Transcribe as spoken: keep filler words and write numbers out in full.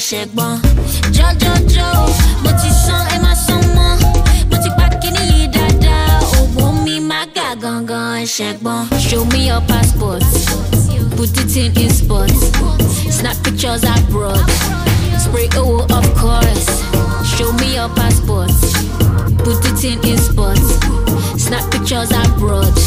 ṣẹ̀gbọ́n. Jọjọjọ, mo ti san ẹ máa san mọ́. Mo ti pa kíní yìí dáadáa. Owó mi máa gà gangan ṣẹ̀gbọ́n. Show me your passport, put it in in spots. Snap pictures abroad, spray oh of course. Show me your passport, put it in in spots. Snap pictures abroad,